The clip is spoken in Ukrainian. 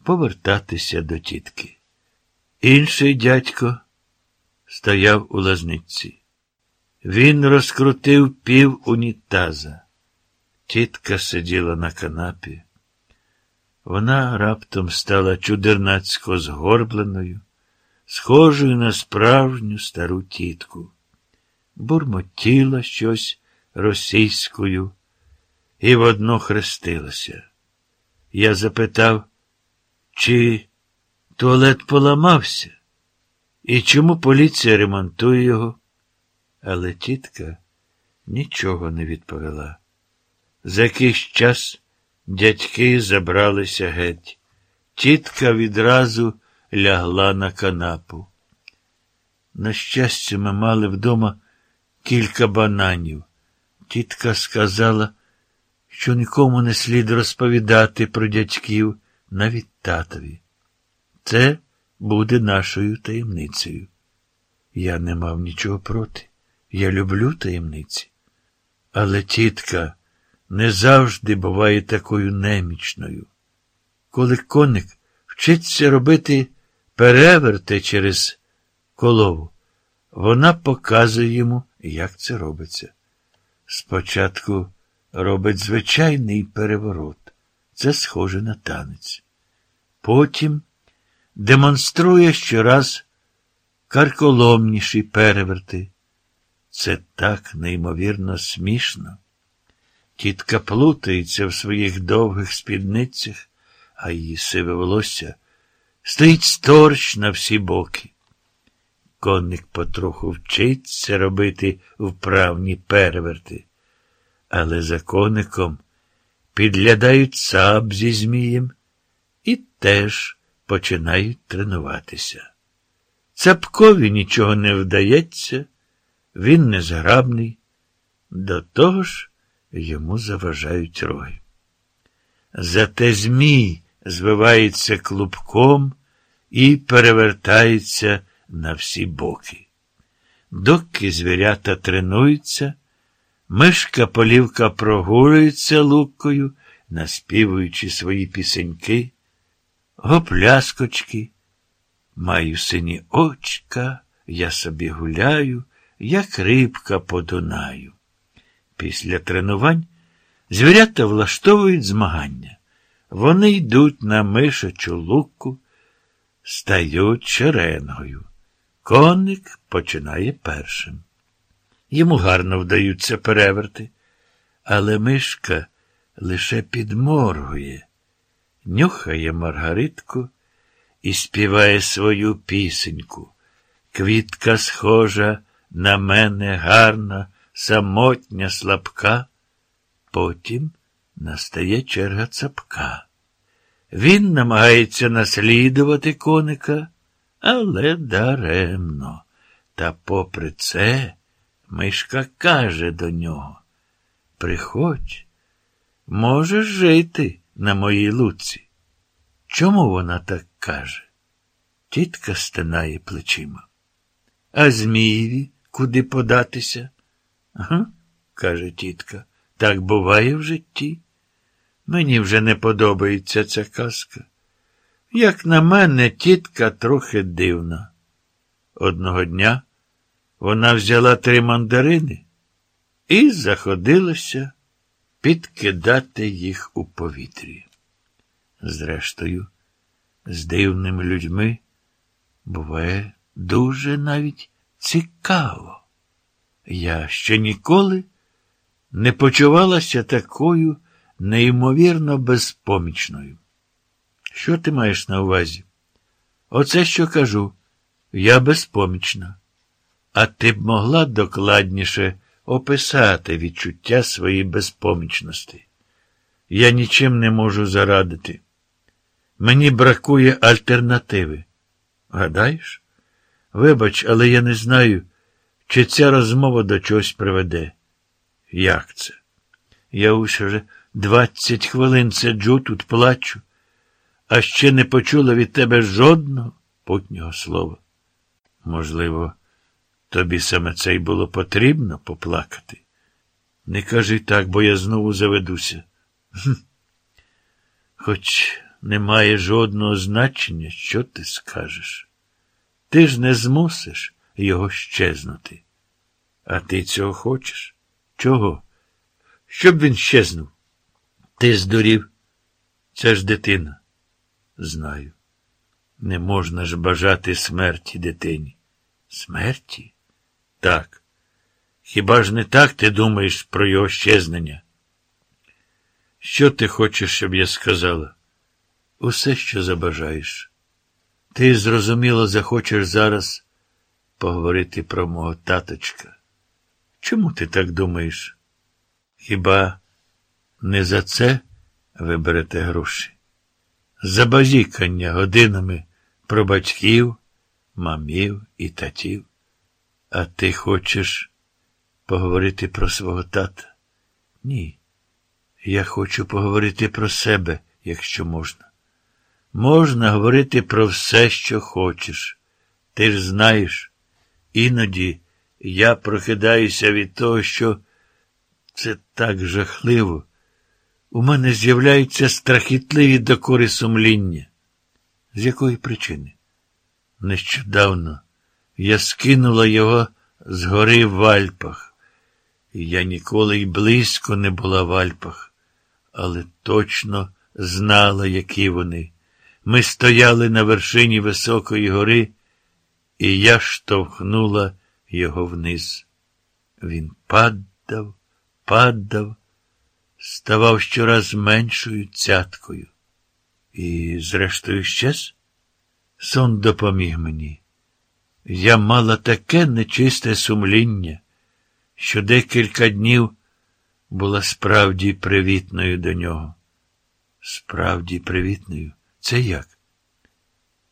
повертатися до тітки. Інший дядько стояв у лазниці. Він розкрутив пів унітаза. Тітка сиділа на канапі. Вона раптом стала чудернацько згорбленою, схожою на справжню стару тітку. Бурмотіла щось російською і водно хрестилася. Я запитав, чи туалет поламався і чому поліція ремонтує його. Але тітка нічого не відповіла. За якийсь час дядьки забралися геть. Тітка відразу лягла на канапу. На щастя, ми мали вдома кілька бананів. Тітка сказала, що нікому не слід розповідати про дядьків, навіть татові. Це буде нашою таємницею. Я не мав нічого проти. Я люблю таємниці. Але тітка не завжди буває такою немічною. Коли коник вчиться робити переверти через колову, вона показує йому, як це робиться. Спочатку робить звичайний переворот. Це схоже на танець. Потім демонструє щораз карколомніші переверти. Це так неймовірно смішно. Тітка плутається в своїх довгих спідницях, а її сиве волосся стоїть сторч на всі боки. Коник потроху вчиться робити вправні переверти, але за коником підглядають Цап зі Змієм і теж починають тренуватися. Цапкові нічого не вдається, він незграбний, до того ж йому заважають роги. Зате Змій звивається клубком і перевертається на всі боки. Доки звірята тренуються, мишка-полівка прогулюється луккою, наспівуючи свої пісеньки, гопляскочки. Маю сині очка, я собі гуляю, як рибка по Дунаю. Після тренувань звірята влаштовують змагання. Вони йдуть на мишачу луку, стають шеренгою. Коник починає першим. Йому гарно вдаються переверти, але мишка лише підморгує, нюхає маргаритку і співає свою пісеньку. Квітка схожа на мене гарна, самотня, слабка. Потім настає черга Цапка. Він намагається наслідувати коника, але даремно. Та попри це мишка каже до нього: приходь, можеш жити на моїй луці. Чому вона так каже? Тітка стинає плечима. А Змієві куди податися? Ага, каже тітка, так буває в житті. Мені вже не подобається ця казка. Як на мене, тітка трохи дивна. Одного дня вона взяла 3 мандарини і заходилася підкидати їх у повітрі. Зрештою, з дивними людьми буває дуже навіть цікаво. Я ще ніколи не почувалася такою неймовірно безпомічною. Що ти маєш на увазі? Оце що кажу. Я безпомічна. А ти б могла докладніше описати відчуття своєї безпомічності. Я нічим не можу зарадити. Мені бракує альтернативи. Гадаєш? Вибач, але я не знаю, чи ця розмова до чогось приведе. Як це? Я уже 20 хвилин сиджу тут, плачу, а ще не почула від тебе жодного путнього слова. Можливо, тобі саме це й було потрібно поплакати? Не кажи так, бо я знову заведуся. Хоч не має жодного значення, що ти скажеш. Ти ж не змусиш його щезнути. А ти цього хочеш? Чого? Щоб він щезнув. Ти здурів. Це ж дитина. Знаю. Не можна ж бажати смерті дитині. Смерті? Так. Хіба ж не так ти думаєш про його щезнення? Що ти хочеш, щоб я сказала? Усе, що забажаєш. Ти, зрозуміло, захочеш зараз поговорити про мого таточка. Чому ти так думаєш? Хіба не за це ви берете гроші? За базікання годинами про батьків, мамів і татів. А ти хочеш поговорити про свого тата? Ні. Я хочу поговорити про себе, якщо можна. Можна говорити про все, що хочеш. Ти ж знаєш, іноді я прокидаюся від того, що це так жахливо. У мене з'являються страхітливі докори сумління. З якої причини? Нещодавно я скинула його з гори в Альпах. І я ніколи й близько не була в Альпах, але точно знала, які вони. Ми стояли на вершині високої гори, і я штовхнула його вниз. Він падав, ставав щораз меншою цяткою. І, зрештою, щез? Сон допоміг мені. Я мала таке нечисте сумління, що декілька днів була справді привітною до нього. Справді привітною? Це як?